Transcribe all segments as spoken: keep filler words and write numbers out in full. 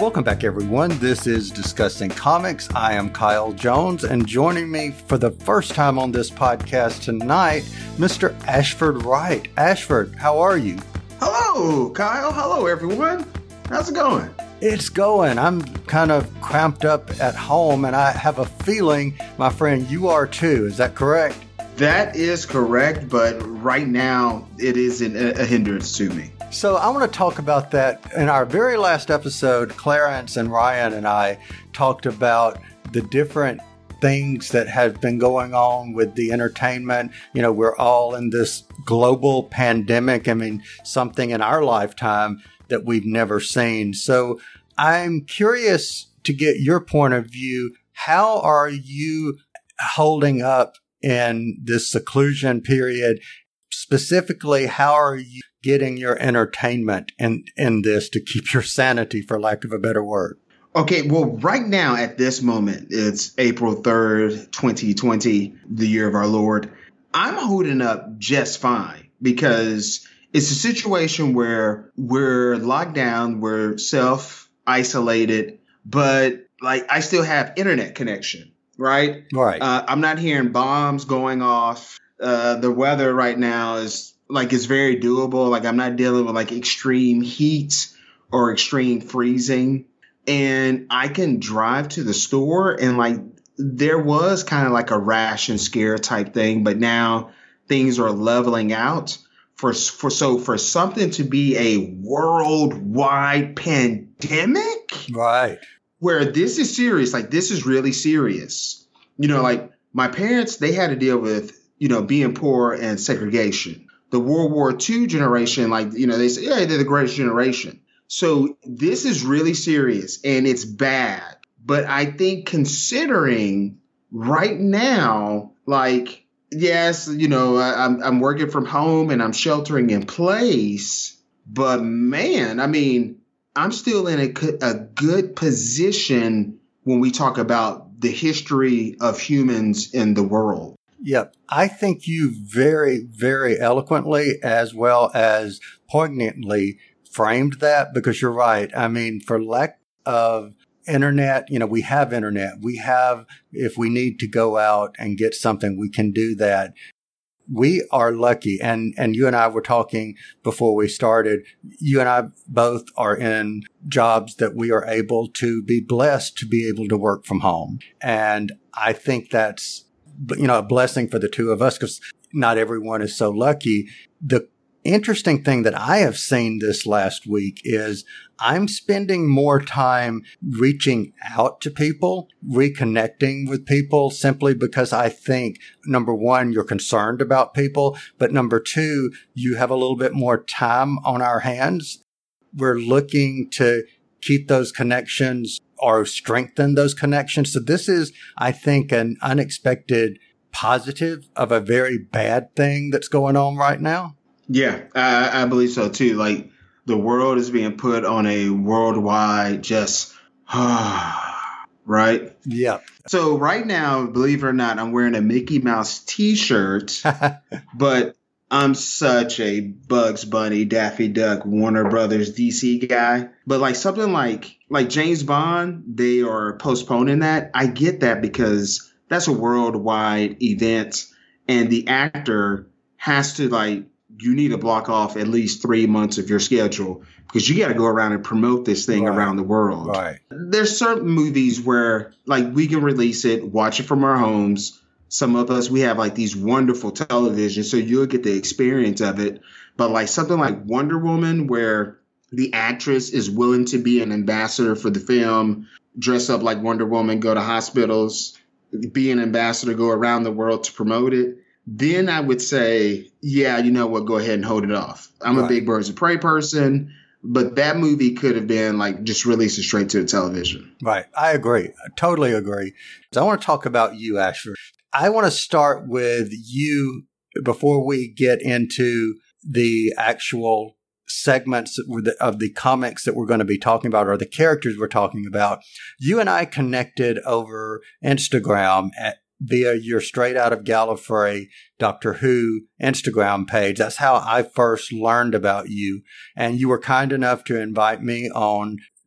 Welcome back, everyone. This is Discussing Comics. I am Kyle Jones, and joining me for the first time on this podcast tonight, Mister Ashford Wright. Ashford, how are you? Hello, Kyle. Hello, everyone. How's it going? It's going. I'm kind of cramped up at home, and I have a feeling, my friend, you are too. Is that correct? That is correct, but right now it isn't a hindrance to me. So I want to talk about that. In our very last episode, Clarence and Ryan and I talked about the different things that have been going on with the entertainment. You know, we're all in this global pandemic. I mean, something in our lifetime that we've never seen. So I'm curious to get your point of view. How are you holding up in this seclusion period? Specifically, how are you getting your entertainment in, in this to keep your sanity, for lack of a better word? Okay, well, right now at this moment, it's April third, twenty twenty, the year of our Lord. I'm holding up just fine because it's a situation where we're locked down, we're self-isolated, but like I still have internet connection, right? Right. Uh, I'm not hearing bombs going off. Uh, the weather right now is like it's very doable. Like I'm not dealing with like extreme heat or extreme freezing. And I can drive to the store and like there was kind of like a ration scare type thing, but now things are leveling out. For for so for something to be a worldwide pandemic, right? Where this is serious, like this is really serious. You know, like my parents, they had to deal with, you know, being poor and segregation. The World War Two generation, like, you know, they say, yeah, they're the greatest generation. So this is really serious and it's bad. But I think considering right now, like, yes, you know, I, I'm, I'm working from home and I'm sheltering in place. But man, I mean, I'm still in a, a good position when we talk about the history of humans in the world. Yep. I think you very, very eloquently as well as poignantly framed that, because you're right. I mean, for lack of internet, you know, we have internet. We have, if we need to go out and get something, we can do that. We are lucky. And, and you and I were talking before we started. You and I both are in jobs that we are able to be blessed to be able to work from home. And I think that's, you know, a blessing for the two of us because not everyone is so lucky. The interesting thing that I have seen this last week is I'm spending more time reaching out to people, reconnecting with people, simply because I think, number one, you're concerned about people, but number two, you have a little bit more time on our hands. We're looking to keep those connections or strengthen those connections. So this is, I think, an unexpected positive of a very bad thing that's going on right now. Yeah, I, I believe so too. Like the world is being put on a worldwide just, right? Yeah. So right now, believe it or not, I'm wearing a Mickey Mouse t-shirt, but I'm such a Bugs Bunny, Daffy Duck, Warner Brothers, D C guy. But like something like like James Bond, they are postponing that. I get that because that's a worldwide event. And the actor has to like, you need to block off at least three months of your schedule because you got to go around and promote this thing right. around the world. Right. There's certain movies where like we can release it, watch it from our homes. Some of us, we have like these wonderful television, so you'll get the experience of it. But like something like Wonder Woman, where the actress is willing to be an ambassador for the film, dress up like Wonder Woman, go to hospitals, be an ambassador, go around the world to promote it. Then I would say, yeah, you know what, go ahead and hold it off. I'm right. a big Birds of Prey person, but that movie could have been like just released it straight to the television. Right. I agree. I totally agree. So I want to talk about you, Ashford. I want to start with you before we get into the actual segments of the comics that we're going to be talking about or the characters we're talking about. You and I connected over Instagram at via your Straight Out of Gallifrey Doctor Who Instagram page. That's how I first learned about you. And you were kind enough to invite me on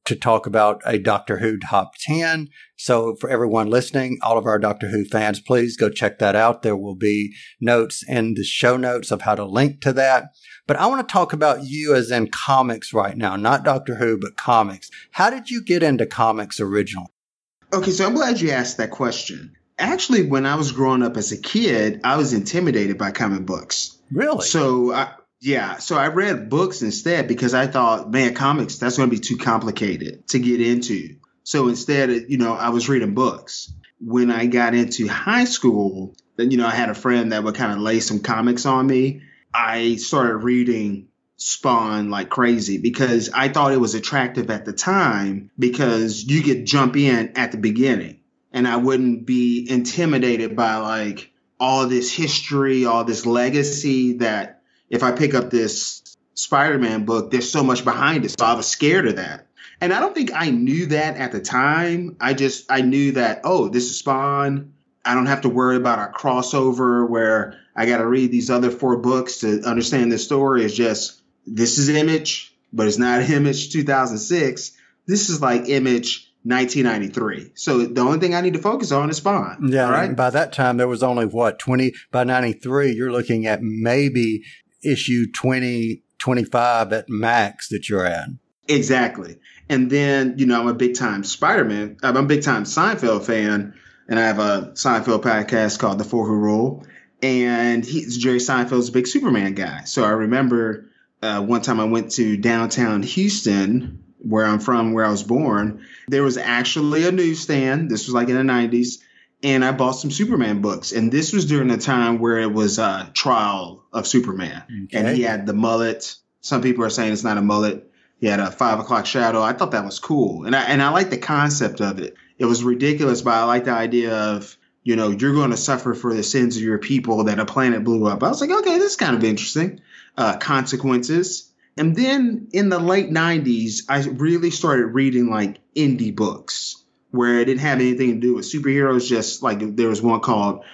to talk about a Doctor Who top ten. So for everyone listening, all of our Doctor Who fans, please go check that out. There will be notes in the show notes of how to link to that. But I want to talk about you as in comics right now, not Doctor Who, but comics. How did you get into comics originally? Okay, so I'm glad you asked that question. Actually, when I was growing up as a kid, I was intimidated by comic books. Really? So, I, yeah. So I read books instead because I thought, man, comics, that's going to be too complicated to get into. So instead, you know, I was reading books. When I got into high school, then, you know, I had a friend that would kind of lay some comics on me. I started reading Spawn like crazy because I thought it was attractive at the time because you could jump in at the beginning. And I wouldn't be intimidated by like all this history, all this legacy that if I pick up this Spider-Man book, there's so much behind it. So I was scared of that. And I don't think I knew that at the time. I just, I knew that, oh, this is Spawn. I don't have to worry about a crossover where I got to read these other four books to understand the story. It's just, this is Image, but it's not Image two thousand six. This is like Image nineteen ninety-three. So the only thing I need to focus on is Spawn. Yeah. Right. And by that time, there was only what, twenty by ninety-three, you're looking at maybe issue twenty, twenty-five at max that you're at. Exactly. And then, you know, I'm a big time Spider-Man. I'm a big time Seinfeld fan. And I have a Seinfeld podcast called The Four Who Rule. And he's Jerry Seinfeld's a big Superman guy. So I remember uh, one time I went to downtown Houston, where I'm from, where I was born. There was actually a newsstand. This was like in the nineties. And I bought some Superman books. And this was during a time where it was a trial of Superman. Okay. And he had the mullet. Some people are saying it's not a mullet. He had a five o'clock shadow. I thought that was cool. And I, and I like the concept of it. It was ridiculous, but I like the idea of, you know, you're going to suffer for the sins of your people that a planet blew up. I was like, okay, this is kind of interesting. Uh, consequences. And then in the late nineties, I really started reading like indie books where it didn't have anything to do with superheroes. Just like there was one called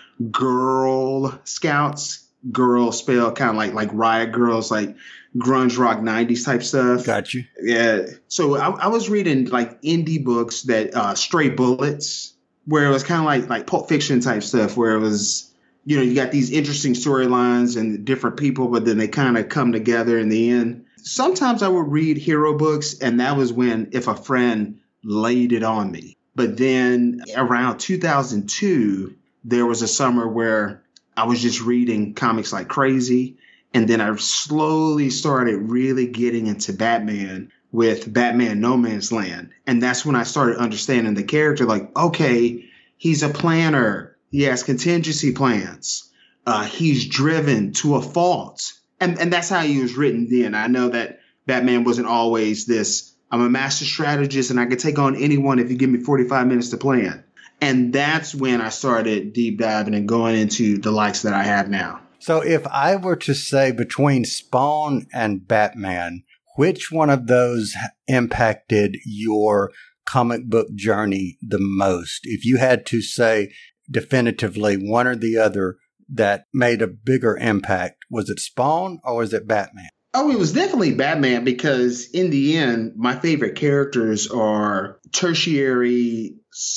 Girl Scouts, girl spell kind of like like Riot Girls, like grunge rock nineties type stuff. Got you. Yeah. So I, I was reading like indie books that uh, Stray Bullets, where it was kind of like like Pulp Fiction type stuff, where it was, you know, you got these interesting storylines and different people, but then they kind of come together in the end. Sometimes I would read hero books, and that was when if a friend laid it on me. But then around two thousand two, there was a summer where I was just reading comics like crazy. And then I slowly started really getting into Batman with Batman No Man's Land. And that's when I started understanding the character. Like, okay, he's a planner. He has contingency plans. Uh, he's driven to a fault. And, and that's how he was written then. I know that Batman wasn't always this, I'm a master strategist and I can take on anyone if you give me forty-five minutes to plan. And that's when I started deep diving and going into the likes that I have now. So if I were to say between Spawn and Batman, which one of those impacted your comic book journey the most? If you had to say definitively one or the other that made a bigger impact, was it Spawn or was it Batman? Oh, it was definitely Batman because in the end, my favorite characters are tertiary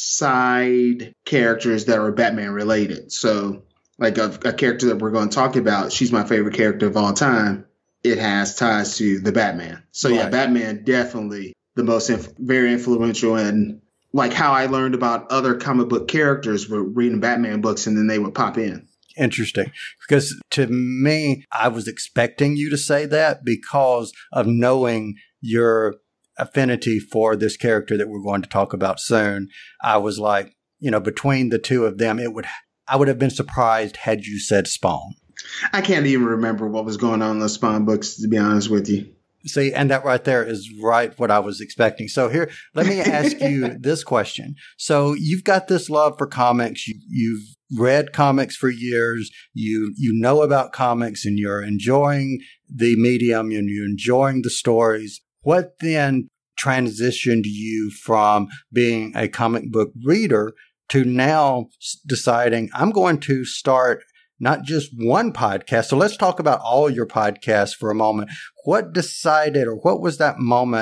side characters that are Batman related. So like a, a character that we're going to talk about, she's my favorite character of all time. It has ties to the Batman. So right. Yeah, Batman definitely the most inf- very influential, and like how I learned about other comic book characters were reading Batman books and then they would pop in. Interesting. Because to me, I was expecting you to say that because of knowing your affinity for this character that we're going to talk about soon. I was like, you know, between the two of them, it would I would have been surprised had you said Spawn. I can't even remember what was going on in those Spawn books, to be honest with you. See, and that right there is right what I was expecting. So here, let me ask you this question. So you've got this love for comics. You, you've read comics for years. You you know about comics and you're enjoying the medium and you're enjoying the stories. What then transitioned you from being a comic book reader to now deciding I'm going to start not just one podcast? So let's talk about all your podcasts for a moment. What decided, or what was that moment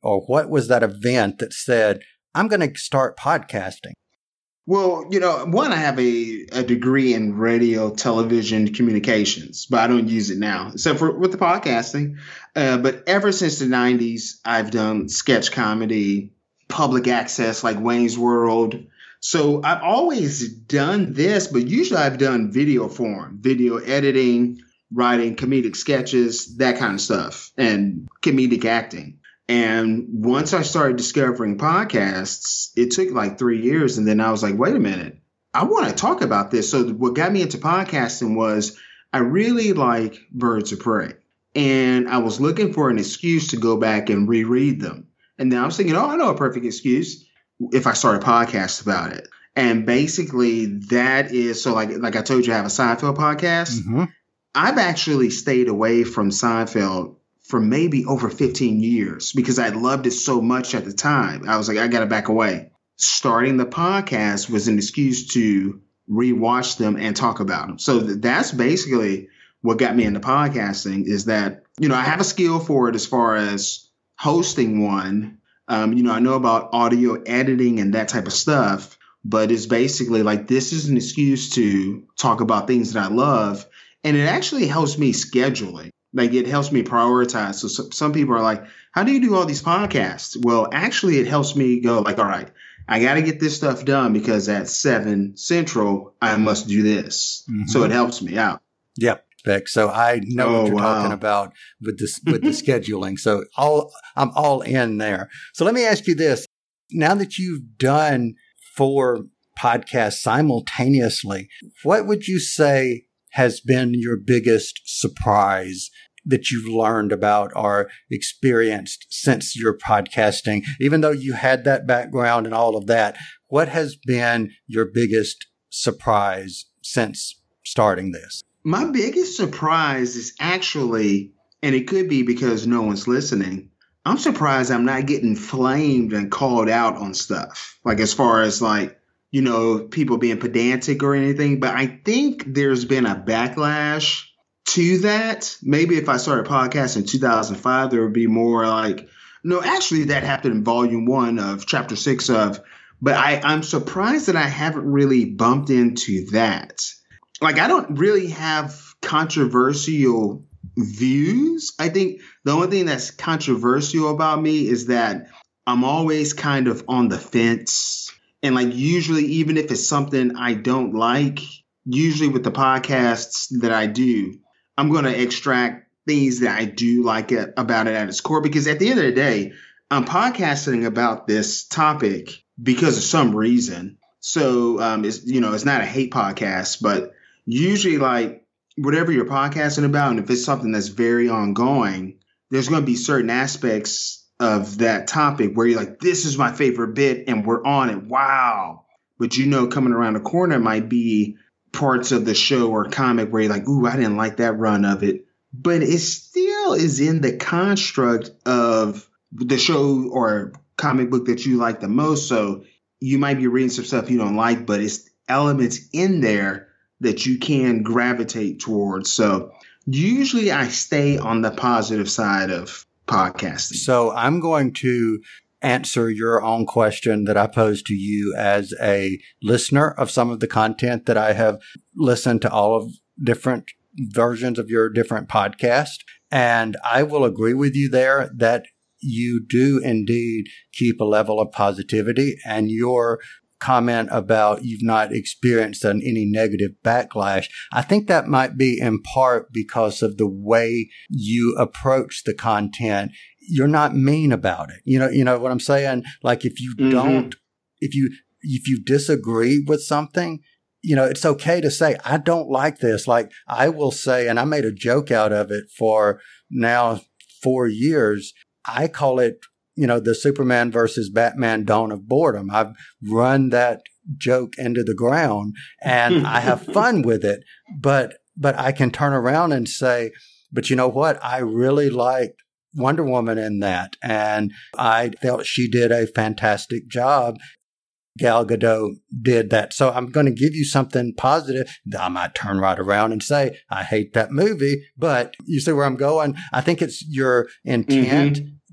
or what was that event that said, I'm going to start podcasting? Well, you know, one, I have a, a degree in radio, television, communications, but I don't use it now, except for with the podcasting. Uh, but ever since the nineties, I've done sketch comedy, public access like Wayne's World. So I've always done this, but usually I've done video form, video editing, writing comedic sketches, that kind of stuff, and comedic acting. And once I started discovering podcasts, it took like three years. And then I was like, wait a minute, I want to talk about this. So what got me into podcasting was I really like Birds of Prey. And I was looking for an excuse to go back and reread them. And then I was thinking, oh, I know a perfect excuse if I start a podcast about it. And basically that is, so like, like I told you, I have a Seinfeld podcast. Mm-hmm. I've actually stayed away from Seinfeld for maybe over fifteen years because I loved it so much at the time. I was like, I got to back away. Starting the podcast was an excuse to rewatch them and talk about them. So that's basically what got me into podcasting, is that, you know, I have a skill for it as far as hosting one. Um, you know, I know about audio editing and that type of stuff, but it's basically like, this is an excuse to talk about things that I love. And it actually helps me scheduling. Like, it helps me prioritize. So, so some people are like, how do you do all these podcasts? Well, actually, it helps me go like, all right, I got to get this stuff done because at seven Central, I must do this. Mm-hmm. So it helps me out. Yep. So I know oh, what you're wow. talking about with this, with the scheduling. So all, I'm all in there. So let me ask you this. Now that you've done four podcasts simultaneously, what would you say has been your biggest surprise that you've learned about or experienced since your podcasting? Even though you had that background and all of that, what has been your biggest surprise since starting this? My biggest surprise is actually, and it could be because no one's listening, I'm surprised I'm not getting flamed and called out on stuff. Like, as far as like, you know, people being pedantic or anything. But I think there's been a backlash to that. Maybe if I started podcasting in two thousand five, there would be more like, no, actually that happened in volume one of chapter six of, but I, I'm surprised that I haven't really bumped into that. Like, I don't really have controversial views. I think the only thing that's controversial about me is that I'm always kind of on the fence. And like, usually, even if it's something I don't like, usually with the podcasts that I do, I'm going to extract things that I do like it, about it at its core. Because at the end of the day, I'm podcasting about this topic because of some reason. So, um, it's, you know, it's not a hate podcast, but usually, like, whatever you're podcasting about, and if it's something that's very ongoing, there's going to be certain aspects of that topic where you're like, this is my favorite bit and we're on it. Wow. But, you know, coming around the corner might be parts of the show or comic where you're like, ooh, I didn't like that run of it. But it still is in the construct of the show or comic book that you like the most. So you might be reading some stuff you don't like, but it's elements in there that you can gravitate towards. So usually I stay on the positive side of podcasting. So I'm going to answer your own question that I posed to you as a listener of some of the content that I have listened to, all of different versions of your different podcasts. And I will agree with you there that you do indeed keep a level of positivity, and your comment about you've not experienced an, any negative backlash. I think that might be in part because of the way you approach the content. You're not mean about it. You know, you know what I'm saying? Like, if you mm-hmm. don't, if you, if you disagree with something, you know, it's okay to say, I don't like this. Like, I will say, and I made a joke out of it for now four years. I call it, you know, the Superman versus Batman Dawn of Boredom. I've run that joke into the ground and I have fun with it, but, but I can turn around and say, but you know what? I really liked Wonder Woman in that. And I felt she did a fantastic job. Gal Gadot did that. So I'm going to give you something positive. I might turn right around and say, I hate that movie, but you see where I'm going? I think it's your intent mm-hmm.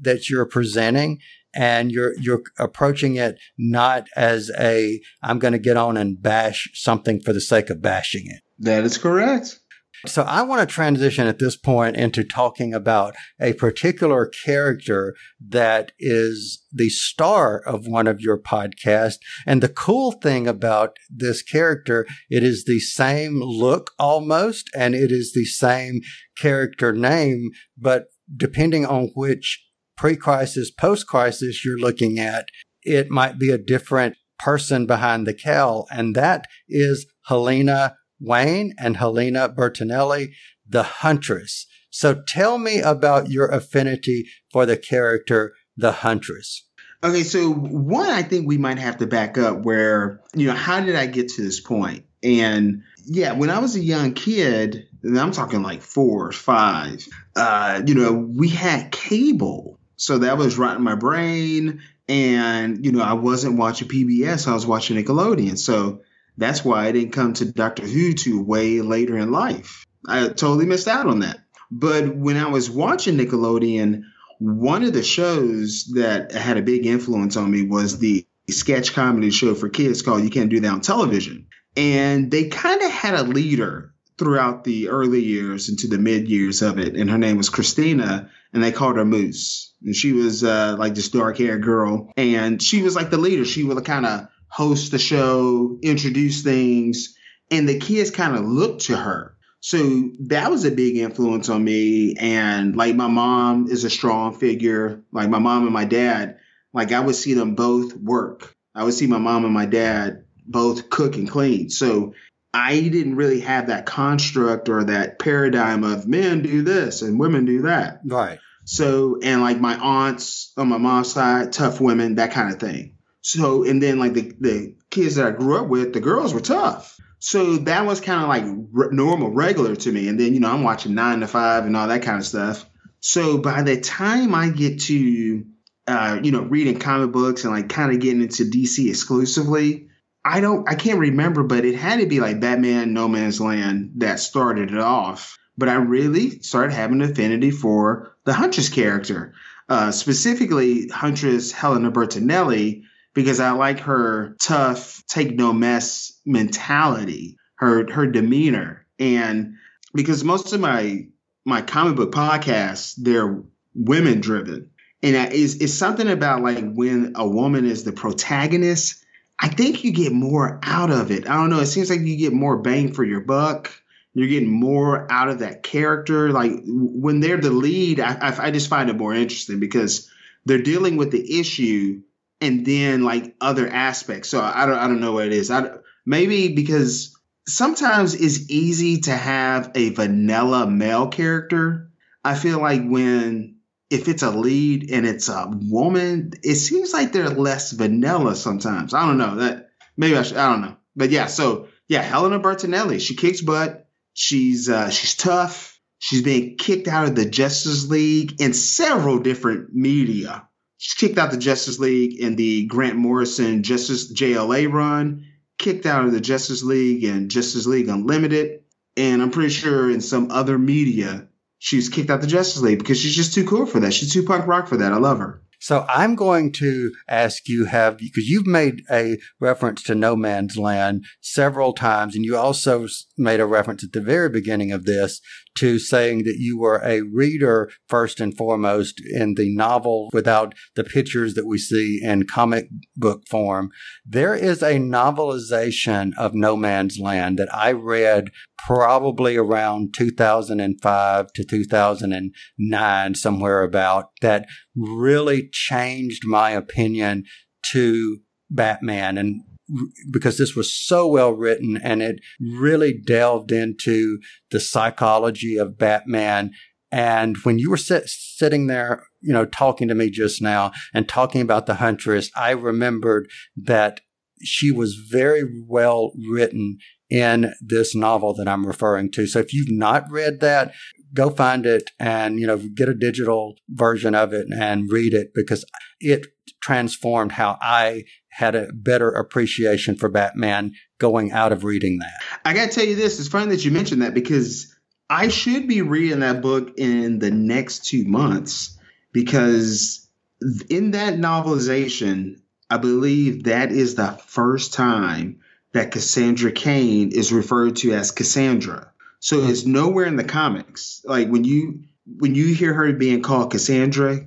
that you're presenting, and you're you're approaching it not as a I'm going to get on and bash something for the sake of bashing it. That is correct. So I want to transition at this point into talking about a particular character that is the star of one of your podcasts. And the cool thing about this character, it is the same look almost, and it is the same character name, but depending on which pre-crisis, post-crisis you're looking at, it might be a different person behind the cowl. And that is Helena Wayne and Helena Bertinelli, the Huntress. So tell me about your affinity for the character, the Huntress. Okay, so one, I think we might have to back up where, you know, how did I get to this point? And yeah, when I was a young kid, and I'm talking like four or five, uh, you know, we had cable. So that was right in my brain. And, you know, I wasn't watching P B S. I was watching Nickelodeon. So that's why I didn't come to Doctor Who till way later in life. I totally missed out on that. But when I was watching Nickelodeon, one of the shows that had a big influence on me was the sketch comedy show for kids called You Can't Do That on Television. And they kind of had a leader throughout the early years into the mid years of it. And her name was Christina, and they called her Moose. And she was uh, like this dark haired girl. And she was like the leader. She would kind of host the show, introduce things, and the kids kind of looked to her. So that was a big influence on me. And like my mom is a strong figure. Like my mom and my dad, like I would see them both work. I would see my mom and my dad both cook and clean. So I didn't really have that construct or that paradigm of men do this and women do that. Right. So, and like my aunts on my mom's side, tough women, that kind of thing. So, and then like the, the kids that I grew up with, the girls were tough. So that was kind of like r- normal, regular to me. And then, you know, I'm watching Nine to Five and all that kind of stuff. So by the time I get to, uh, you know, reading comic books and like kind of getting into D C exclusively, I don't, I can't remember, but it had to be like Batman, No Man's Land that started it off. But I really started having an affinity for the Huntress character, uh, specifically Huntress Helena Bertinelli, because I like her tough, take no mess mentality, her her demeanor. And because most of my my comic book podcasts, they're women driven. And it's, it's something about like when a woman is the protagonist, I think you get more out of it. I don't know. It seems like you get more bang for your buck. You're getting more out of that character. Like when they're the lead, I, I, I just find it more interesting because they're dealing with the issue and then like other aspects. So I don't I don't know what it is. I, maybe because sometimes it's easy to have a vanilla male character. I feel like when if it's a lead and it's a woman, it seems like they're less vanilla sometimes. I don't know that. Maybe I should. I don't know. But yeah. So yeah, Helena Bertinelli. She kicks butt. She's uh, she's tough. She's being kicked out of the Justice League in several different media. She's kicked out the Justice League in the Grant Morrison Justice J L A run, kicked out of the Justice League and Justice League Unlimited. And I'm pretty sure in some other media, she was kicked out the Justice League because she's just too cool for that. She's too punk rock for that. I love her. So I'm going to ask you, have because you've made a reference to No Man's Land several times, and you also made a reference at the very beginning of this to saying that you were a reader first and foremost in the novel without the pictures that we see in comic book form. There is a novelization of No Man's Land that I read probably around two thousand five to two thousand nine, somewhere about, that really changed my opinion to Batman. And because this was so well written and it really delved into the psychology of Batman. And when you were sit, sitting there, you know, talking to me just now and talking about the Huntress, I remembered that she was very well written in this novel that I'm referring to. So if you've not read that, go find it and, you know, get a digital version of it and read it, because it transformed how I had a better appreciation for Batman going out of reading that. I got to tell you this. It's funny that you mentioned that because I should be reading that book in the next two months. because in that novelization, I believe that is the first time that Cassandra Cain is referred to as Cassandra. So mm-hmm. it's nowhere in the comics. Like when you when you hear her being called Cassandra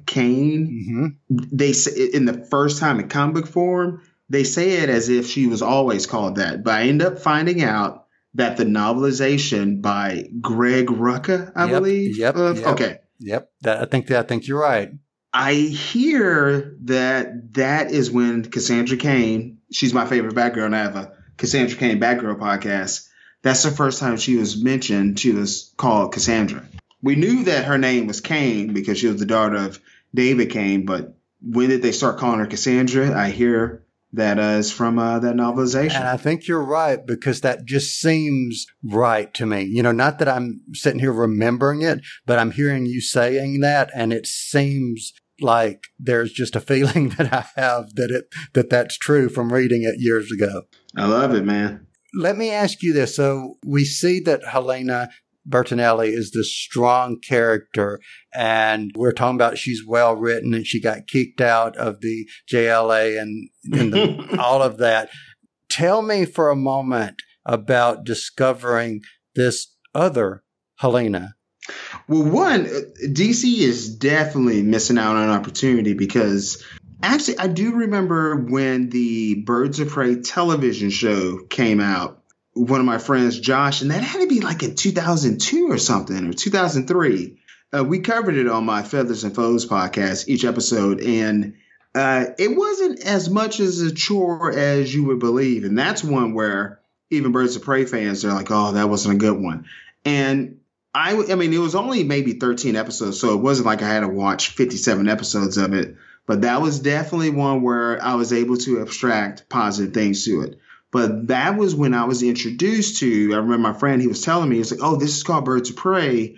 Cain, mm-hmm. they say in the first time in comic book form, they say it as if she was always called that. But I end up finding out that the novelization by Greg Rucka, I yep, believe. Yep. Uh, yep okay. Yep. That, I think that I think you're right. I hear that that is when Cassandra Cain, she's my favorite Batgirl, and I have a Cassandra Cain Batgirl podcast. That's the first time she was mentioned. She was called Cassandra. We knew that her name was Cain because she was the daughter of David Cain, but when did they start calling her Cassandra? I hear that uh, is from uh, that novelization. And I think you're right, because that just seems right to me. You know, not that I'm sitting here remembering it, but I'm hearing you saying that, and it seems like there's just a feeling that I have that it that that's true from reading it years ago. I love it, man. Let me ask you this. So we see that Helena Bertinelli is this strong character, and we're talking about she's well written, and she got kicked out of the J L A and, and the, all of that. Tell me for a moment about discovering this other Helena. Well, one, D C is definitely missing out on an opportunity, because actually I do remember when the Birds of Prey television show came out, one of my friends, Josh, and that had to be like in two thousand two or something, or two thousand three. Uh, we covered it on my Feathers and Foes podcast, each episode, and uh, it wasn't as much as a chore as you would believe. And that's one where even Birds of Prey fans are like, oh, that wasn't a good one. And I, I mean, it was only maybe thirteen episodes, so it wasn't like I had to watch fifty-seven episodes of it. But that was definitely one where I was able to abstract positive things to it. But that was when I was introduced to, I remember my friend, he was telling me, he was like, oh, this is called Birds of Prey,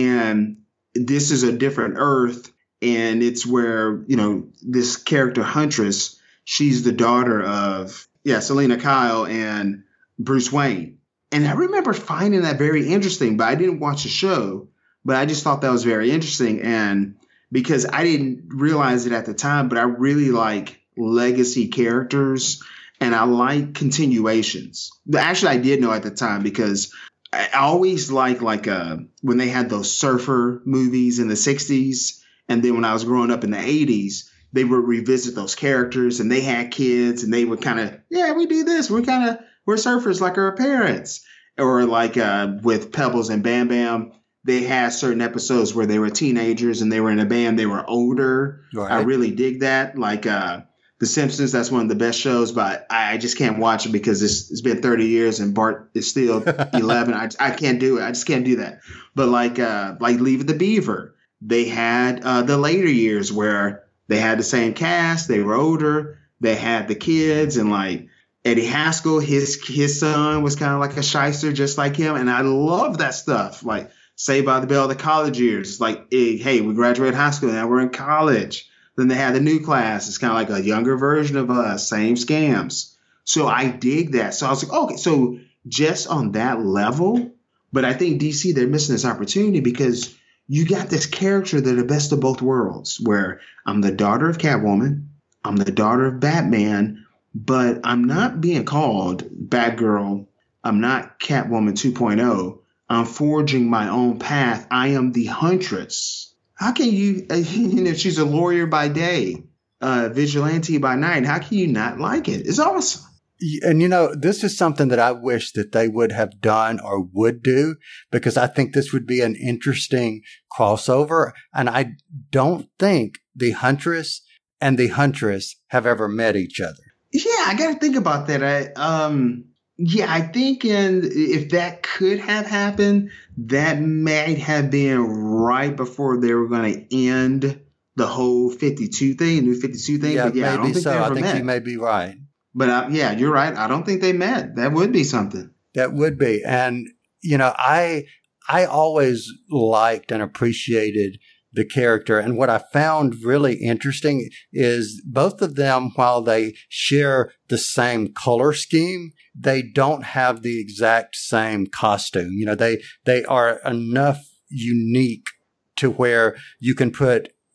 and this is a different Earth, and it's where, you know, this character Huntress, she's the daughter of, yeah, Selena Kyle and Bruce Wayne. And I remember finding that very interesting, but I didn't watch the show, but I just thought that was very interesting. And because I didn't realize it at the time, but I really like legacy characters and I like continuations. Actually, I did know at the time, because I always liked like uh, when they had those surfer movies in the sixties. And then when I was growing up in the eighties, they would revisit those characters, and they had kids, and they would kind of, yeah, we do this. We're kind of, we're surfers like our parents. Or like uh, with Pebbles and Bam Bam, they had certain episodes where they were teenagers and they were in a band. They were older. Right. I really dig that. Like uh, The Simpsons, that's one of the best shows, but I, I just can't watch it because it's, it's been thirty years and Bart is still eleven. I, I can't do it. I just can't do that. But like uh, like Leave It to Beaver, they had uh, the later years where they had the same cast. They were older. They had the kids, and like Eddie Haskell, his his son was kind of like a shyster just like him. And I love that stuff. Like Saved by the Bell, the college years. It's like, hey, hey, we graduated high school, now we're in college. Then they had the new class. It's kind of like a younger version of us, same scams. So I dig that. So I was like, okay, so just on that level. But I think D C, they're missing this opportunity, because you got this character that are the best of both worlds, where I'm the daughter of Catwoman, I'm the daughter of Batman, but I'm not being called Batgirl. I'm not Catwoman two point oh. I'm forging my own path. I am the Huntress. How can you, you know, she's a lawyer by day, uh, vigilante by night. How can you not like it? It's awesome. And, you know, this is something that I wish that they would have done or would do, because I think this would be an interesting crossover. And I don't think the Huntress and the Huntress have ever met each other. Yeah, I got to think about that. I, um, yeah, I think in, if that could have happened, that might have been right before they were going to end the whole fifty-two thing, new fifty-two thing. Yeah, but yeah, maybe I don't think so. they ever I think met. you may be right. But uh, yeah, you're right. I don't think they met. That would be something. That would be. And, you know, I I always liked and appreciated the character. And what I found really interesting is both of them, while they share the same color scheme, they don't have the exact same costume. You know, they they are enough unique to where you can put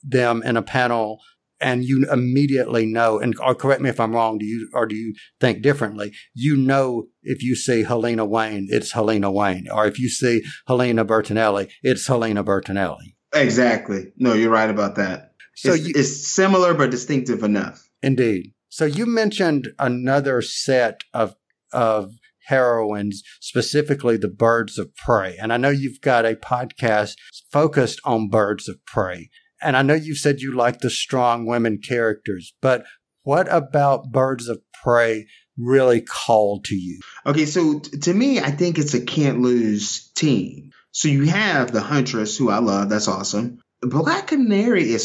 them in a panel and you immediately know, and or correct me if I'm wrong, do you or do you think differently? You know, if you see Helena Wayne, it's Helena Wayne. Or if you see Helena Bertinelli, it's Helena Bertinelli. Exactly. No, you're right about that. So it's, you, it's similar but distinctive enough. Indeed. So you mentioned another set of of heroines, specifically the Birds of Prey. And I know you've got a podcast focused on Birds of Prey. And I know you said you like the strong women characters, but what about Birds of Prey really called to you? Okay, so t- to me, I think it's a can't lose team. So you have the Huntress, who I love. That's awesome. Black Canary is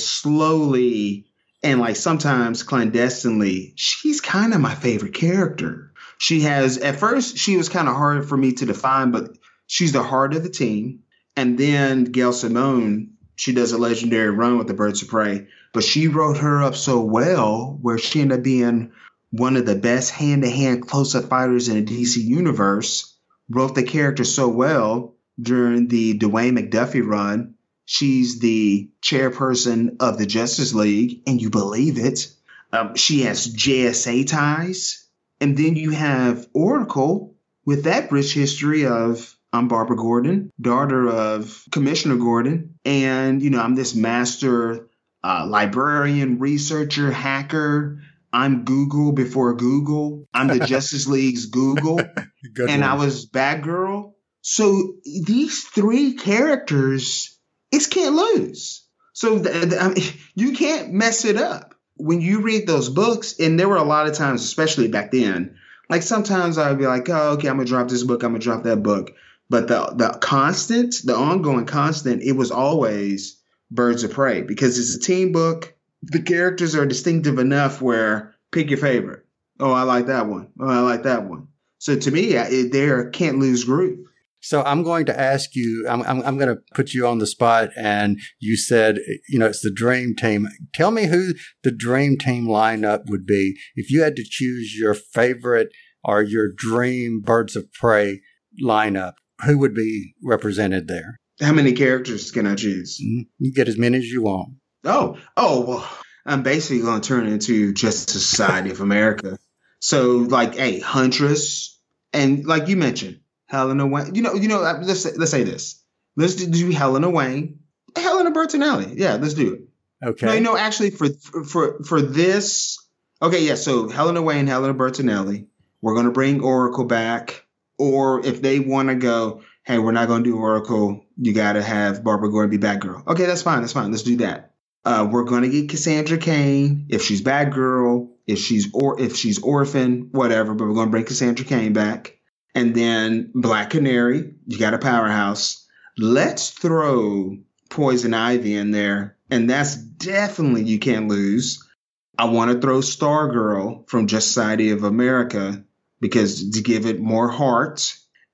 slowly and like sometimes clandestinely, she's kind of my favorite character. She has, at first, she was kind of hard for me to define, but she's the heart of the team. And then Gail Simone, she does a legendary run with the Birds of Prey, but she wrote her up so well where she ended up being one of the best hand-to-hand close-up fighters in the D C universe, wrote the character so well during the Dwayne McDuffie run. She's the chairperson of the Justice League, and you believe it. Um, she has J S A ties. And then you have Oracle with that rich history of I'm Barbara Gordon, daughter of Commissioner Gordon. And, you know, I'm this master uh, librarian, researcher, hacker. I'm Google before Google. I'm the Justice League's Google. Good and one. I was Batgirl. So these three characters, it's can't lose. So th- th- I mean, you can't mess it up. When you read those books, and there were a lot of times, especially back then, like sometimes I would be like, oh, okay, I'm going to drop this book. I'm going to drop that book. But the the constant, the ongoing constant, it was always Birds of Prey because it's a team book. The characters are distinctive enough where pick your favorite. Oh, I like that one. Oh, I like that one. So to me, it, they're a can't lose group. So I'm going to ask you, I'm, I'm, I'm going to put you on the spot. And you said, you know, it's the dream team. Tell me who the dream team lineup would be if you had to choose your favorite or your dream Birds of Prey lineup. Who would be represented there? How many characters can I choose? You get as many as you want. Oh, oh, well, I'm basically going to turn it into Justice Society of America. So like, hey, Huntress. And like you mentioned, Helena Wayne. You know, you know. Let's say, let's say this. Let's do, do Helena Wayne, Helena Bertinelli. Yeah, let's do it. Okay. No, you know, actually, for for for this. Okay, yeah. So Helena Wayne, Helena Bertinelli. We're gonna bring Oracle back, or if they want to go, hey, we're not gonna do Oracle. You gotta have Barbara Gordon be Batgirl. Okay, that's fine. That's fine. Let's do that. Uh, we're gonna get Cassandra Cain if she's Batgirl, if she's or if she's Orphan, whatever. But we're gonna bring Cassandra Cain back. And then Black Canary, you got a powerhouse. Let's throw Poison Ivy in there. And that's definitely you can't lose. I want to throw Stargirl from Justice Society of America because to give it more heart.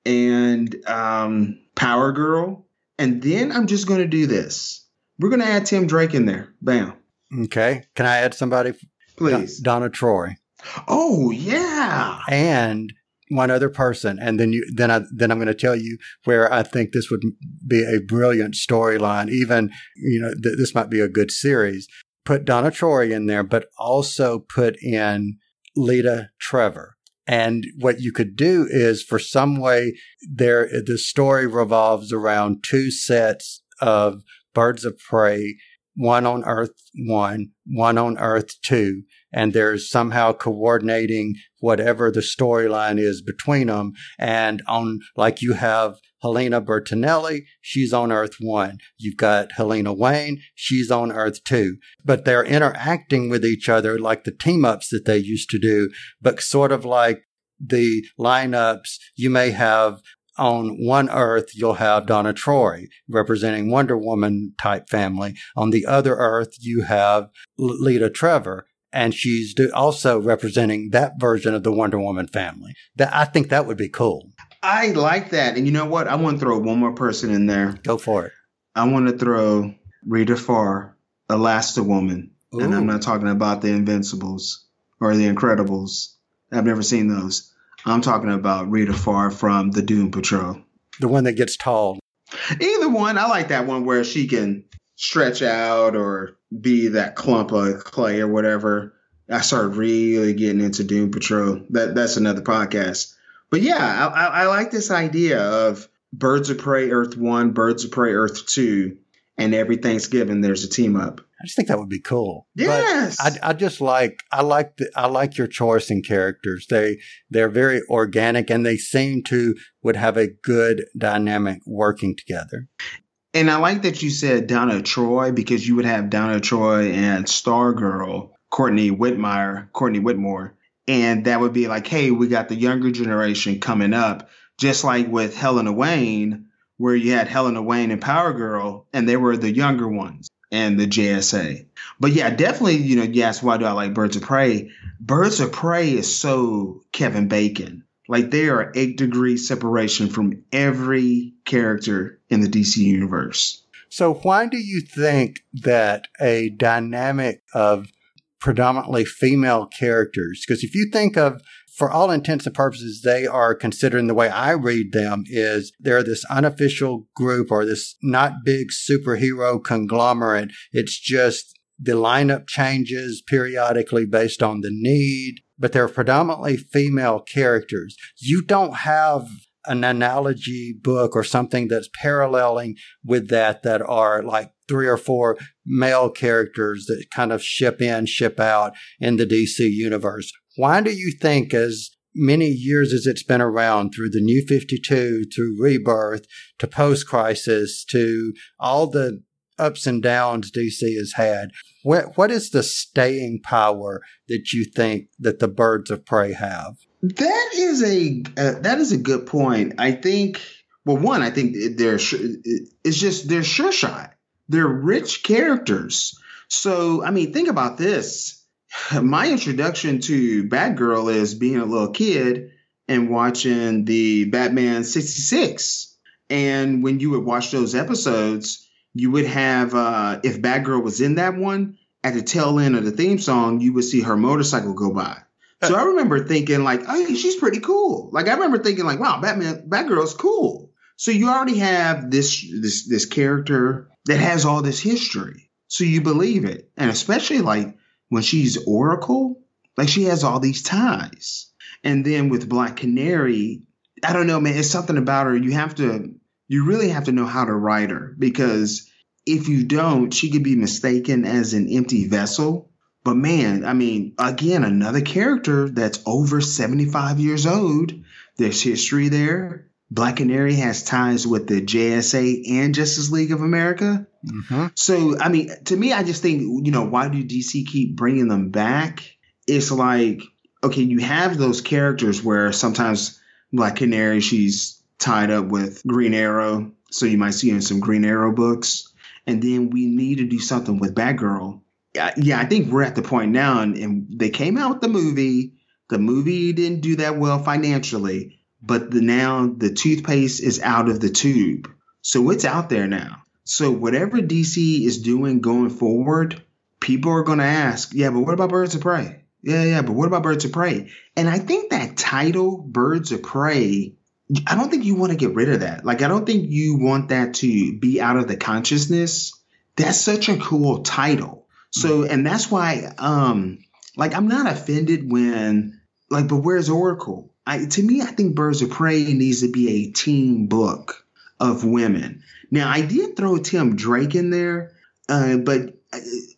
And um, Power Girl. And then I'm just going to do this. We're going to add Tim Drake in there. Bam. Okay. Can I add somebody? Please. Donna Troy. Oh, yeah. And one other person, and then you, then I, then I'm going to tell you where I think this would be a brilliant storyline. Even, you know, th- this might be a good series. Put Donna Troy in there, but also put in Lita Trevor. And what you could do is, for some way, there the story revolves around two sets of Birds of Prey, one on Earth one, one on Earth two. And there's somehow coordinating whatever the storyline is between them. And on, like you have Helena Bertinelli, she's on Earth one. You've got Helena Wayne, she's on Earth two. But they're interacting with each other like the team-ups that they used to do, but sort of like the lineups you may have on one Earth, you'll have Donna Troy representing Wonder Woman type family. On the other Earth, you have Lita Trevor. And she's also representing that version of the Wonder Woman family. That I think that would be cool. I like that. And you know what? I want to throw one more person in there. Go for it. I want to throw Rita Farr, Elasti-Woman. Ooh. And I'm not talking about the Invincibles or the Incredibles. I've never seen those. I'm talking about Rita Farr from the Doom Patrol. The one that gets tall. Either one. I like that one where she can stretch out or be that clump of clay or whatever, I started really getting into Doom Patrol. That that's another podcast. But yeah, I, I, I like this idea of Birds of Prey Earth One, Birds of Prey Earth Two, and every Thanksgiving there's a team up. I just think that would be cool. Yes, but I, I just like I like the, I like your choice in characters. They they're very organic, and they seem to would have a good dynamic working together. And I like that you said Donna Troy, because you would have Donna Troy and Stargirl Courtney Whitmire, Courtney Whitmore, and that would be like, hey, we got the younger generation coming up, just like with Helena Wayne, where you had Helena Wayne and Power Girl, and they were the younger ones and the J S A. But yeah, definitely, you know, you asked why do I like Birds of Prey? Birds of Prey is so Kevin Bacon. Like they are eight degrees separation from every character in the D C universe. So why do you think that a dynamic of predominantly female characters, because if you think of, for all intents and purposes, they are considering the way I read them is they're this unofficial group or this not big superhero conglomerate. It's just the lineup changes periodically based on the need, but they're predominantly female characters. You don't have an analogy book or something that's paralleling with that that are like three or four male characters that kind of ship in, ship out in the D C universe. Why do you think, as many years as it's been around, through the New fifty-two, through Rebirth, to Post-Crisis, to all the ups and downs D C has had, what, what is the staying power that you think that the Birds of Prey have? That is a uh, that is a good point. I think, well, one, I think they're it's just they're sure shot. They're rich characters. So, I mean, think about this. My introduction to Batgirl is being a little kid and watching the Batman sixty-six. And when you would watch those episodes, you would have, uh, if Batgirl was in that one, at the tail end of the theme song, you would see her motorcycle go by. So I remember thinking like, oh, she's pretty cool. Like I remember thinking like, wow, Batman, Batgirl's cool. So you already have this this this character that has all this history. So you believe it. And especially like when she's Oracle, like she has all these ties. And then with Black Canary, I don't know, man, it's something about her. You have to, you really have to know how to write her, because if you don't, she could be mistaken as an empty vessel. But man, I mean, again, another character that's over seventy-five years old. There's history there. Black Canary has ties with the J S A and Justice League of America. Mm-hmm. So, I mean, to me, I just think, you know, why do D C keep bringing them back? It's like, okay, you have those characters where sometimes Black Canary, she's tied up with Green Arrow. So you might see her in some Green Arrow books. And then we need to do something with Batgirl. Yeah, I think we're at the point now, and, and they came out with the movie. The movie didn't do that well financially, but the, now the toothpaste is out of the tube. So it's out there now. So whatever D C is doing going forward, people are going to ask, yeah, but what about Birds of Prey? Yeah, yeah, but what about Birds of Prey? And I think that title, Birds of Prey, I don't think you want to get rid of that. Like, I don't think you want that to be out of the consciousness. That's such a cool title. So, and that's why, um, like, I'm not offended when, like, but where's Oracle? I, to me, I think Birds of Prey needs to be a team book of women. Now, I did throw Tim Drake in there, uh, but I,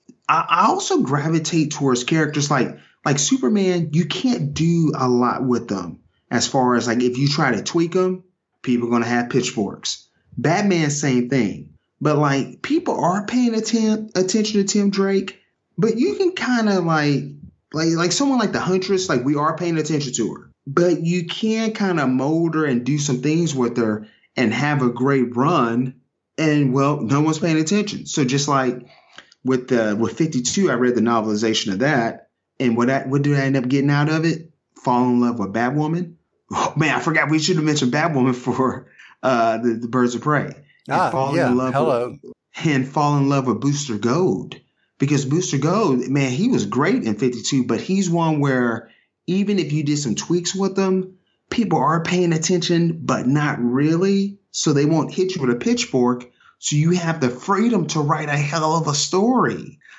I also gravitate towards characters like, like Superman. You can't do a lot with them as far as, like, if you try to tweak them, people are going to have pitchforks. Batman, same thing. But, like, people are paying atten- attention to Tim Drake, but you can kind of, like, like, like someone like the Huntress, like, we are paying attention to her. But you can kind of mold her and do some things with her and have a great run, and, well, no one's paying attention. So just like with the with fifty-two, I read the novelization of that, and what, I, what did I end up getting out of it? Fall in love with Batwoman. Oh, man, I forgot we should have mentioned Batwoman for uh, the, the Birds of Prey. Ah, fall yeah. in love Hello. With, and fall in love with Booster Gold, because Booster Gold, man, he was great in fifty-two, but he's one where even if you did some tweaks with him, people are paying attention, but not really. So they won't hit you with a pitchfork. So you have the freedom to write a hell of a story.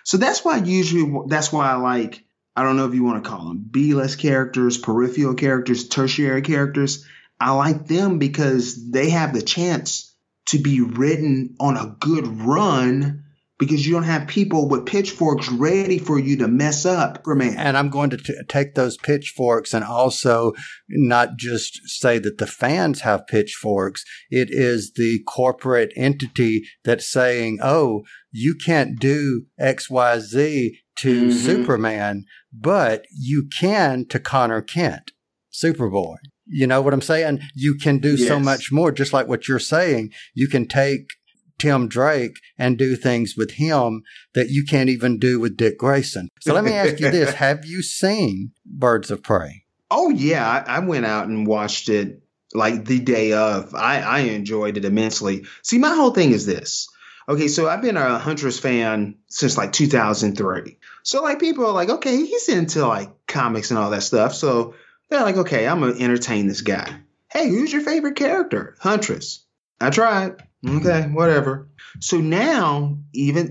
So that's why usually that's why I like, I don't know if you want to call them B-list characters, peripheral characters, tertiary characters. I like them because they have the chance to be written on a good run because you don't have people with pitchforks ready for you to mess up. Man. And I'm going to t- take those pitchforks and also not just say that the fans have pitchforks. It is the corporate entity that's saying, oh, you can't do X Y Z to mm-hmm. Superman, but you can to Connor Kent, Superboy. You know what I'm saying? You can do yes. so much more, just like what you're saying. You can take Tim Drake and do things with him that you can't even do with Dick Grayson. So let me ask you this. Have you seen Birds of Prey? Oh, yeah. I, I went out and watched it like the day of. I, I enjoyed it immensely. See, my whole thing is this. Okay, so I've been a Huntress fan since like two thousand three. So like people are like, okay, he's into like comics and all that stuff. So they're like, okay, I'm going to entertain this guy. Hey, who's your favorite character? Huntress. I tried. Okay, whatever. So now, even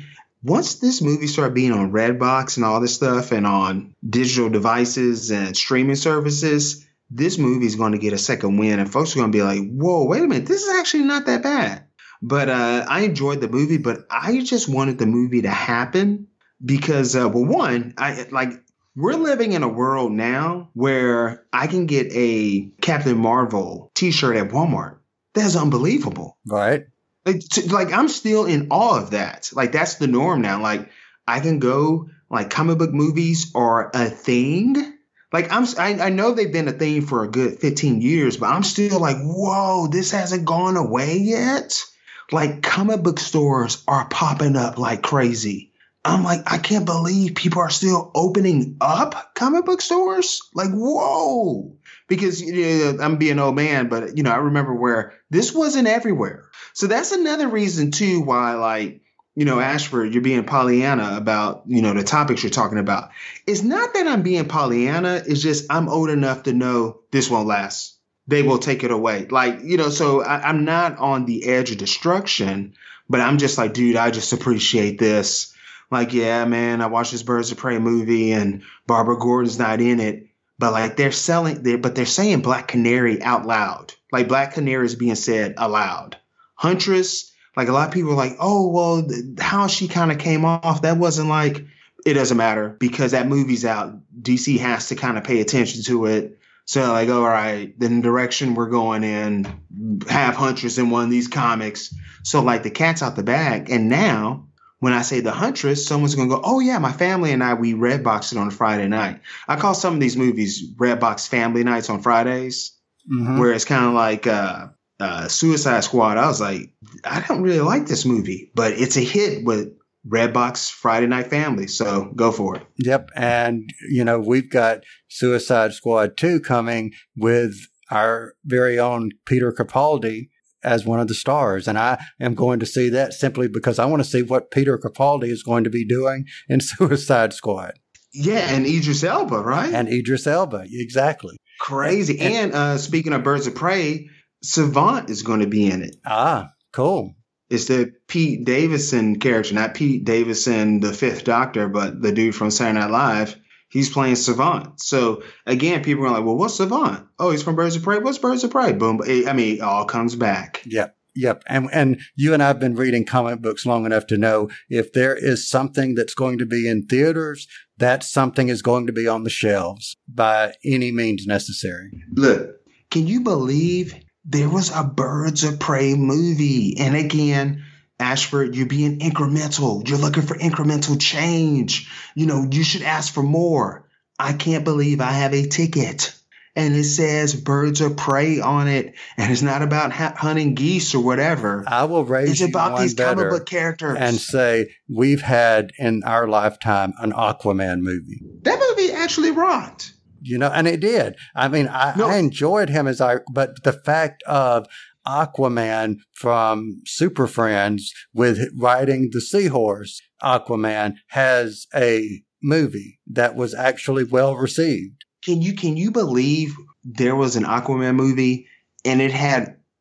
once this movie started being on Redbox and all this stuff and on digital devices and streaming services, this movie is going to get a second win. And folks are going to be like, whoa, wait a minute. This is actually not that bad. But uh, I enjoyed the movie, but I just wanted the movie to happen because, uh, well, one, I like we're living in a world now where I can get a Captain Marvel T-shirt at Walmart. That's unbelievable. Right. Like, to, like, I'm still in awe of that. Like, that's the norm now. Like, I can go, like, comic book movies are a thing. Like, I'm, I, I know they've been a thing for a good fifteen years, but I'm still like, whoa, this hasn't gone away yet. Like, comic book stores are popping up like crazy. I'm like, I can't believe people are still opening up comic book stores. Like, whoa. Because you know, I'm being an old man, but, you know, I remember where this wasn't everywhere. So that's another reason, too, why, like, you know, Ashford, you're being Pollyanna about, you know, the topics you're talking about. It's not that I'm being Pollyanna. It's just I'm old enough to know this won't last. They will take it away. Like, you know, so I, I'm not on the edge of destruction, but I'm just like, dude, I just appreciate this. Like, yeah, man, I watched this Birds of Prey movie and Barbara Gordon's not in it. But like they're selling, they're, but they're saying Black Canary out loud. Like Black Canary is being said aloud. Huntress, like a lot of people are like, oh, well, how she kind of came off. That wasn't like, it doesn't matter because that movie's out. D C has to kind of pay attention to it. So like, all right, then the direction we're going in, have Huntress in one of these comics. So like the cat's out the bag. And now when I say the Huntress, someone's going to go, oh, yeah, my family and I, we Redboxed it on a Friday night. I call some of these movies Redbox family nights on Fridays, mm-hmm. where it's kind of like uh, uh, Suicide Squad. I was like, I don't really like this movie, but it's a hit with Redbox Friday Night Family. So go for it. Yep. And, you know, we've got Suicide Squad two coming with our very own Peter Capaldi as one of the stars. And I am going to see that simply because I want to see what Peter Capaldi is going to be doing in Suicide Squad. Yeah, and Idris Elba, right? And Idris Elba, exactly. Crazy. And, and uh, speaking of Birds of Prey, Savant is going to be in it. Ah, cool. It's the Pete Davidson character, not Pete Davidson, the Fifth Doctor, but the dude from Saturday Night Live. He's playing Savant. So, again, people are like, well, what's Savant? Oh, he's from Birds of Prey. What's Birds of Prey? Boom. I mean, it all comes back. Yep. Yep. And and you and I have been reading comic books long enough to know if there is something that's going to be in theaters, that something is going to be on the shelves by any means necessary. Look, can you believe there was a Birds of Prey movie? And again, Ashford, you're being incremental. You're looking for incremental change. You know, you should ask for more. I can't believe I have a ticket and it says Birds of Prey on it. And it's not about ha- hunting geese or whatever. I will raise It's you about one these comic better book characters. and say we've had in our lifetime an Aquaman movie. That movie actually rocked. You know, and it did. I mean, I, no. I enjoyed him as I, but the fact of Aquaman from Super Friends with riding the seahorse, Aquaman has a movie that was actually well received. Can you can you believe there was an Aquaman movie and it had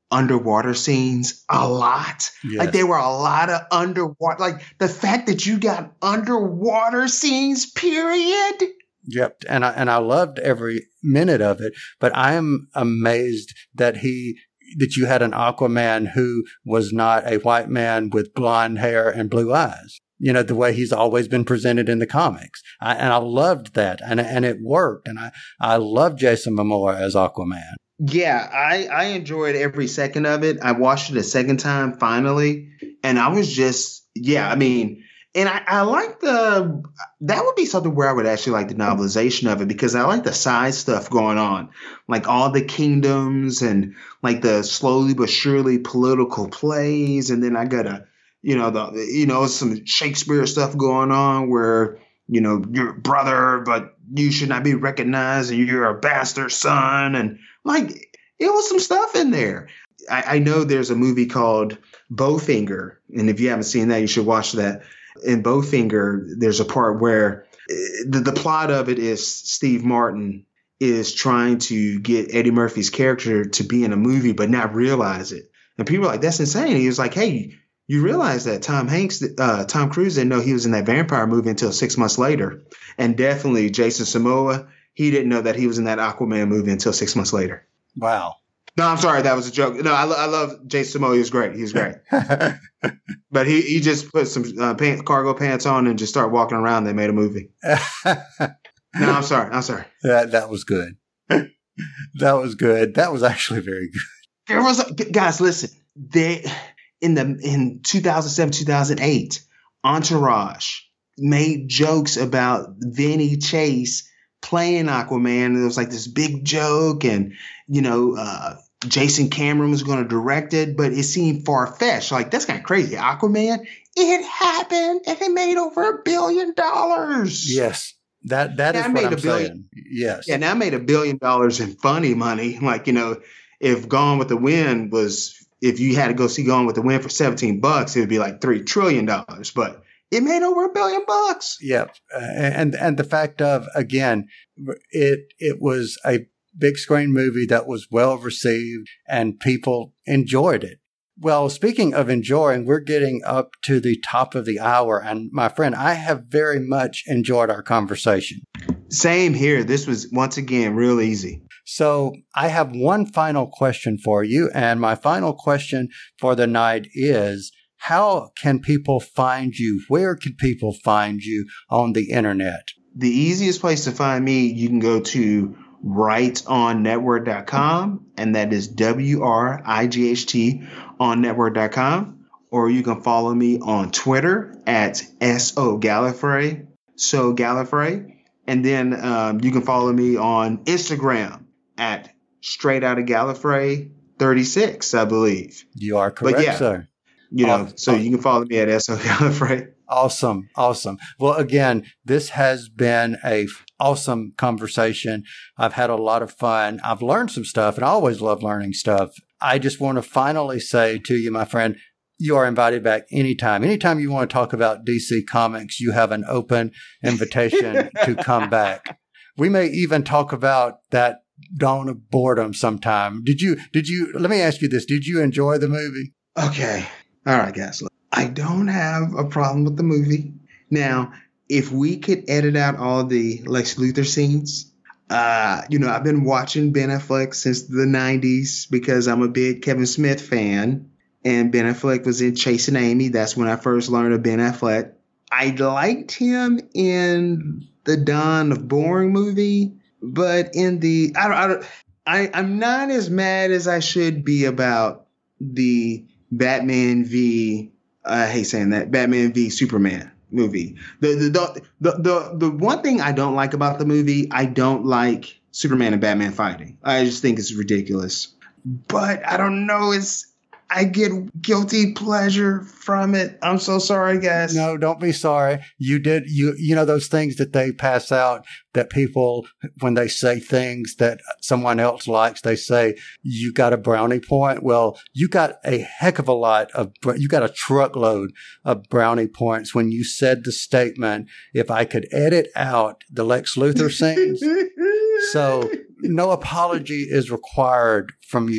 underwater scenes a lot. Yes. Like there were a lot of underwater, like the fact that you got underwater scenes, period. Yep. And I, and I loved every minute of it, but I am amazed that he, that you had an Aquaman who was not a white man with blonde hair and blue eyes. You know, the way he's always been presented in the comics. I, and I loved that. And, and it worked. And I, I love Jason Momoa as Aquaman. Yeah, I, I enjoyed every second of it. I watched it a second time finally. And I was just, yeah, I mean, and I, I like the, that would be something where I would actually like the novelization of it, because I like the side stuff going on, like all the kingdoms and like the slowly but surely political plays. And then I got a, you know, the, you know, some Shakespeare stuff going on where, you know, you're a brother, but you should not be recognized and you're a bastard son. And like, it was some stuff in there. I, I know there's a movie called Bowfinger. And if you haven't seen that, you should watch that. In Bowfinger, there's a part where the, the plot of it is Steve Martin is trying to get Eddie Murphy's character to be in a movie, but not realize it. And people are like, that's insane. He was like, hey, you realize that Tom Hanks, uh, Tom Cruise didn't know he was in that vampire movie until six months later. And definitely Jason Momoa, he didn't know that he was in that Aquaman movie until six months later. Wow. No, I'm sorry. That was a joke. No, I, I love Jason Momoa. He was great. He was great. But he, he just put some uh, pants, cargo pants on and just started walking around. They made a movie. No, I'm sorry. I'm sorry. That, that was good. That was good. That was actually very good. There was a, guys, listen, they, in the, in two thousand seven, two thousand eight, Entourage made jokes about Vinny Chase playing Aquaman. And it was like this big joke, and, you know, uh, Jason Cameron was going to direct it, but it seemed far-fetched. Like, that's kind of crazy. Aquaman, it happened, and it made over a billion dollars. Yes. That that yeah, is I what made I'm a billion, saying. Yes. Yeah, now I made a billion dollars in funny money. Like, you know, if Gone with the Wind was, if you had to go see Gone with the Wind for seventeen bucks, it would be like three trillion dollars. But it made over a billion bucks. Yep. Uh, and and the fact of, again, it it was a big screen movie that was well received and people enjoyed it. Well, speaking of enjoying, we're getting up to the top of the hour. And my friend, I have very much enjoyed our conversation. Same here. This was, once again, real easy. So I have one final question for you. And my final question for the night is, how can people find you? Where can people find you on the internet? The easiest place to find me, you can go to right on network dot com, and that is W R I G H T on network dot com. Or you can follow me on Twitter at S O Gallifrey, So Gallifrey. And then um, you can follow me on Instagram at Straight Outta Gallifrey thirty-six, I believe. You are correct, yeah, sir. You know, awesome. So you can follow me at S O Gallifrey. Awesome. Awesome. Well, again, this has been a awesome conversation. I've had a lot of fun. I've learned some stuff, and I always love learning stuff. I just want to finally say to you, my friend, you are invited back anytime. Anytime you want to talk about D C Comics, you have an open invitation to come back. We may even talk about that Dawn of Boredom sometime. Did you, did you, let me ask you this. Did you enjoy the movie? Okay. All right, guys. Look, I don't have a problem with the movie. Now, if we could edit out all the Lex Luthor scenes, uh, you know, I've been watching Ben Affleck since the nineties because I'm a big Kevin Smith fan. And Ben Affleck was in Chasing Amy. That's when I first learned of Ben Affleck. I liked him in the Dawn of Boring movie, but in the I don't, I don't I I'm not as mad as I should be about the Batman v I hate saying that Batman v Superman movie. The the, the the the the one thing I don't like about the movie, I don't like Superman and Batman fighting. I just think it's ridiculous. But I don't know, it's I get guilty pleasure from it. I'm so sorry, guys. No, don't be sorry. You did, you, you know, those things that they pass out that people, when they say things that someone else likes, they say, you got a brownie point. Well, you got a heck of a lot of, you got a truckload of brownie points when you said the statement, if I could edit out the Lex Luthor scenes. So no apology is required from you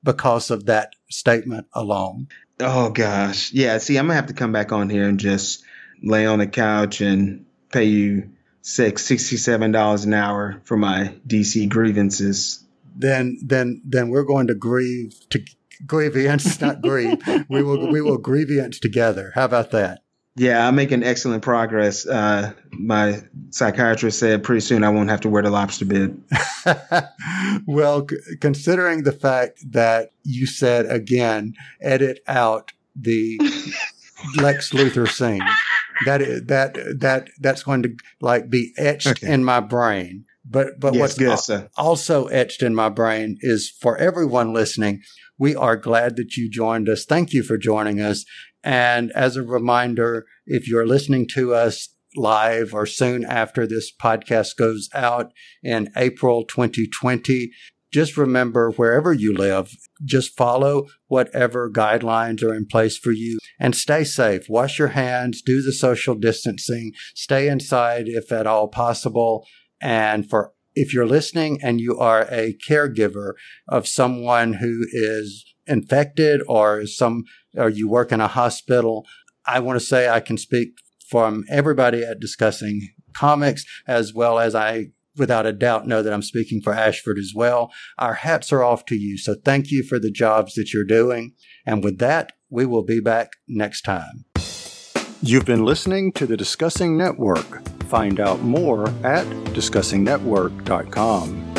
because of that statement alone. Oh, gosh. Yeah. See, I'm going to have to come back on here and just lay on the couch and pay you six, sixty-seven dollars an hour for my D C grievances. Then, then, then we're going to grieve to grievance, not grieve. We will, we will grievance together. How about that? Yeah, I'm making excellent progress. Uh, my psychiatrist said pretty soon I won't have to wear the lobster bib. Well, c- considering the fact that you said, again, edit out the Lex Luthor scene, that is, that that that's going to like be etched okay. in my brain. But but yes, what's yes, al- also etched in my brain is for everyone listening, we are glad that you joined us. Thank you for joining us. And as a reminder, if you're listening to us live or soon after this podcast goes out in April twenty twenty, just remember wherever you live, just follow whatever guidelines are in place for you and stay safe. Wash your hands, do the social distancing, stay inside if at all possible. And for if you're listening and you are a caregiver of someone who is infected or some or you work in a hospital, I want to say I can speak from everybody at Discussing Comics, as well as I, without a doubt, know that I'm speaking for Ashford as well. Our hats are off to you. So thank you for the jobs that you're doing. And with that, we will be back next time. You've been listening to the Discussing Network. Find out more at discussing network dot com.